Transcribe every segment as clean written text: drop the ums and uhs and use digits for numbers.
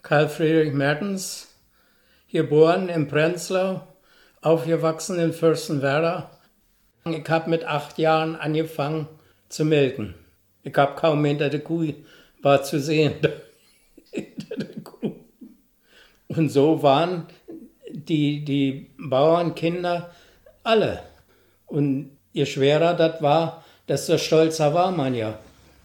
Karl Friedrich Mertens, geboren in Prenzlau, aufgewachsen in Fürstenwerda. Ich habe mit 8 Jahren angefangen zu melken. Ich habe kaum hinter der Kuh war zu sehen. Hinter der Kuh. Und so waren die Bauernkinder alle. Und je schwerer das war, desto stolzer war man ja.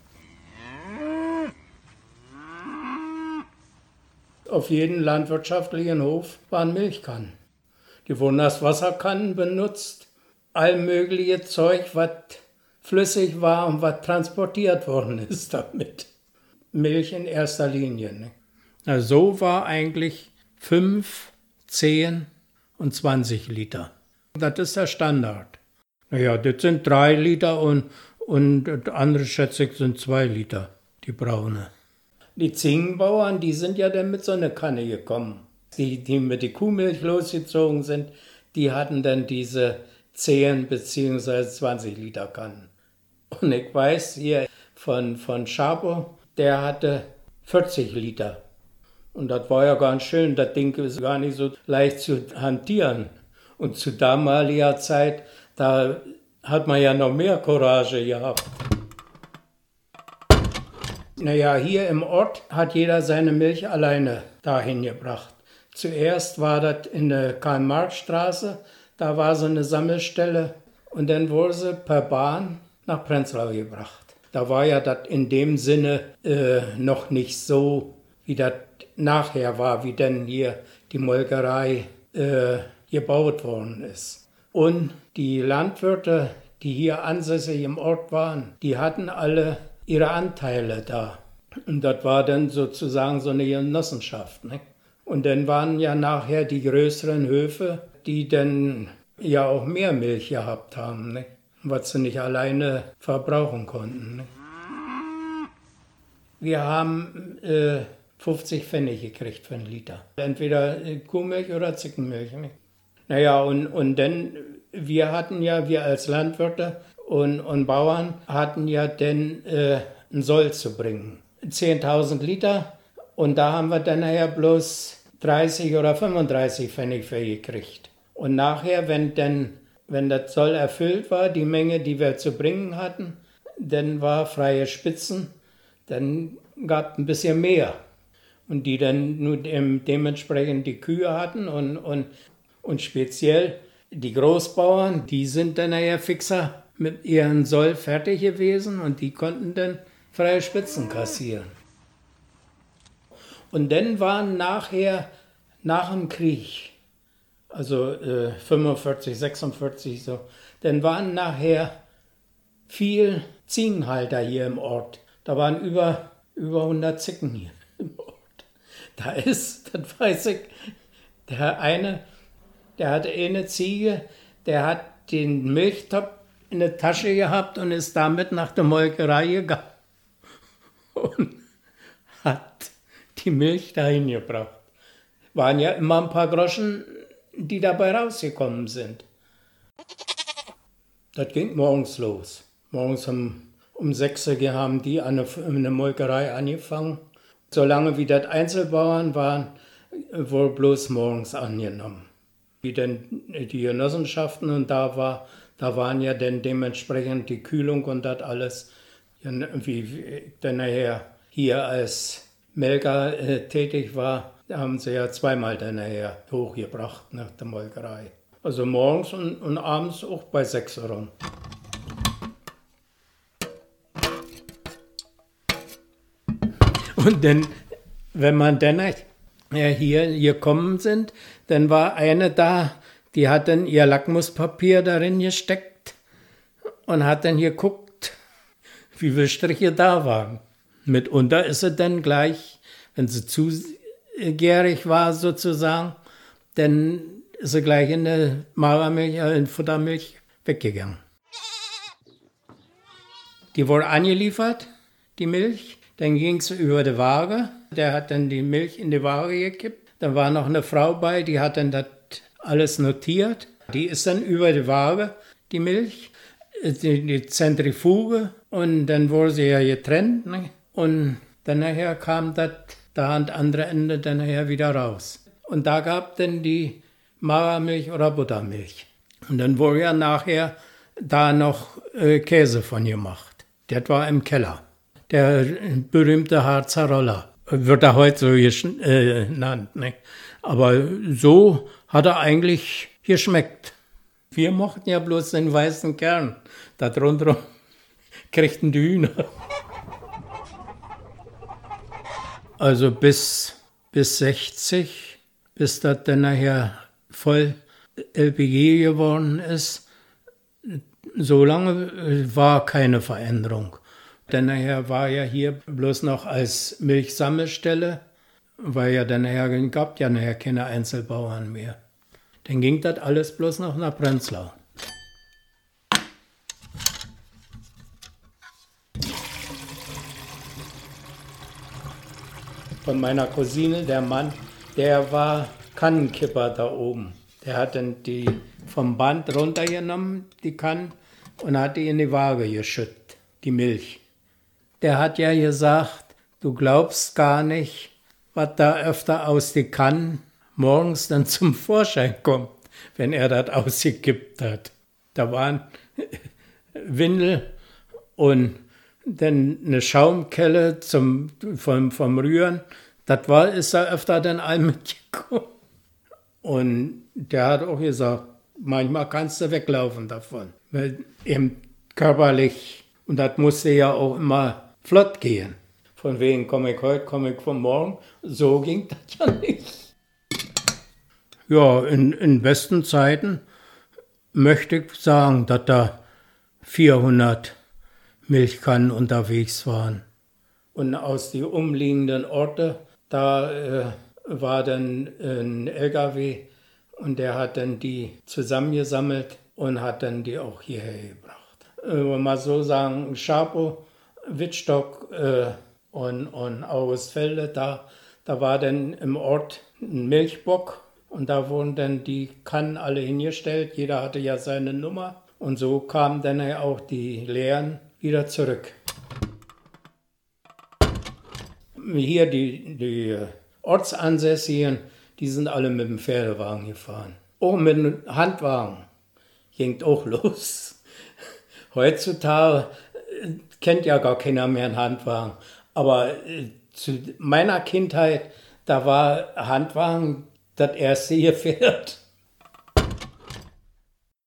Auf jedem landwirtschaftlichen Hof waren Milchkannen. Die wurden als Wasserkannen benutzt. All mögliche Zeug, was flüssig war und was transportiert worden ist damit. Milch in erster Linie. Ne? Also so war eigentlich 5, 10 und 20 Liter. Das ist der Standard. Naja, das sind 3 Liter und andere schätze ich sind 2 Liter, die braune. Die Zingenbauern, die sind ja dann mit so einer Kanne gekommen. Die mit der Kuhmilch losgezogen sind, die hatten dann diese 10 bzw. 20 Liter Kannen. Und ich weiß hier von Schapo, der hatte 40 Liter. Und das war ja ganz schön, das Ding ist gar nicht so leicht zu hantieren. Und zu damaliger Zeit, da hat man ja noch mehr Courage gehabt. Naja, hier im Ort hat jeder seine Milch alleine dahin gebracht. Zuerst war das in der Karl-Marx-Straße, da war so eine Sammelstelle und dann wurde sie per Bahn nach Prenzlau gebracht. Da war ja das in dem Sinne noch nicht so, wie das nachher war, wie denn hier die Molkerei gebaut worden ist. Und die Landwirte, die hier ansässig im Ort waren, die hatten alle ihre Anteile da. Und das war dann sozusagen so eine Genossenschaft. Ne? Und dann waren ja nachher die größeren Höfe, die dann ja auch mehr Milch gehabt haben, ne? Was sie nicht alleine verbrauchen konnten. Ne? Wir haben 50 Pfennig gekriegt für einen Liter. Entweder Kuhmilch oder Zickenmilch. Ne? Naja, und dann, wir als Landwirte und Bauern hatten ja dann einen Soll zu bringen. 10.000 Liter und da haben wir dann nachher bloß 30 oder 35 Pfennig für gekriegt. Und nachher, wenn das Soll erfüllt war, die Menge, die wir zu bringen hatten, dann war freie Spitzen, dann gab es ein bisschen mehr. Und die dann nur dementsprechend die Kühe hatten und speziell die Großbauern, die sind dann nachher fixer mit ihrem Soll fertig gewesen und die konnten dann freie Spitzen kassieren. Und dann waren nachher, nach dem Krieg, also 45, 46 so, dann waren nachher viel Ziegenhalter hier im Ort. Da waren über 100 Zicken hier im Ort. Das weiß ich, der hatte eine Ziege, der hat den Milchtopf in der Tasche gehabt und ist damit nach der Molkerei gegangen und hat die Milch dahin gebracht. Waren ja immer ein paar Groschen, die dabei rausgekommen sind. Das ging morgens los. Morgens um 6 Uhr haben die an der Molkerei angefangen. Solange wie das Einzelbauern waren, wurde bloß morgens angenommen. Wie denn die Genossenschaften und da waren ja dann dementsprechend die Kühlung und das alles. Wie ich dann nachher hier als Melker tätig war, haben sie ja zweimal dann nachher hochgebracht nach der Molkerei. Also morgens und abends auch bei 6 Uhr rum. Und dann, wenn man dann hier gekommen sind, dann war eine da, die hat dann ihr Lackmuspapier darin gesteckt und hat dann geguckt, wie viele Striche da waren. Mitunter ist sie dann gleich, wenn sie zu gärig war sozusagen, dann ist sie gleich in der Magermilch, in Futtermilch weggegangen. Die wurde angeliefert, die Milch. Dann ging es über die Waage. Der hat dann die Milch in die Waage gekippt. Dann war noch eine Frau bei, die hat dann das alles notiert. Die ist dann über die Waage, die Milch, die Zentrifuge. Und dann wurde sie ja getrennt. Ne? Und dann nachher kam das da an das andere Ende dann nachher wieder raus. Und da gab dann die Magermilch oder Buttermilch. Und dann wurde ja nachher da noch Käse von gemacht. Das war im Keller. Der berühmte Harzer Roller. Wird er heute so genannt. Ne? Aber so hat er eigentlich geschmeckt. Wir mochten ja bloß den weißen Kern. Darunter kriegten die Hühner. Also bis 60, bis das dann nachher voll LPG geworden ist, so lange war keine Veränderung. Dann nachher war ja hier bloß noch als Milchsammelstelle, weil ja dann nachher gab ja nachher keine Einzelbauern mehr. Dann ging das alles bloß noch nach Prenzlau. Von meiner Cousine, der Mann, der war Kannenkipper da oben. Der hat dann die vom Band runtergenommen, die Kannen, und hat die in die Waage geschüttet, die Milch. Der hat ja gesagt, du glaubst gar nicht, was da öfter aus die Kannen morgens dann zum Vorschein kommt, wenn er das ausgekippt hat. Da waren Windel und dann eine Schaumkelle vom Rühren. Das ist da öfter dann all mitgekommen. Und der hat auch gesagt, manchmal kannst du weglaufen davon. Weil eben körperlich, und das musste ja auch immer flott gehen. Von wegen komme ich heute, komme ich von morgen. So ging das ja nicht. Ja, in besten Zeiten möchte ich sagen, dass da 400 Milchkannen unterwegs waren. Und aus den umliegenden Orten, da war dann ein LKW und der hat dann die zusammengesammelt und hat dann die auch hierher gebracht. Wenn man so sagen, Schapo, Wittstock und Augustfelde, da war dann im Ort ein Milchbock und da wurden dann die Kannen alle hingestellt. Jeder hatte ja seine Nummer und so kamen dann auch die Leeren wieder zurück. Hier die Ortsansässigen, die sind alle mit dem Pferdewagen gefahren. Auch mit dem Handwagen ging auch los. Heutzutage kennt ja gar keiner mehr einen Handwagen. Aber zu meiner Kindheit, da war Handwagen das erste Gefährt.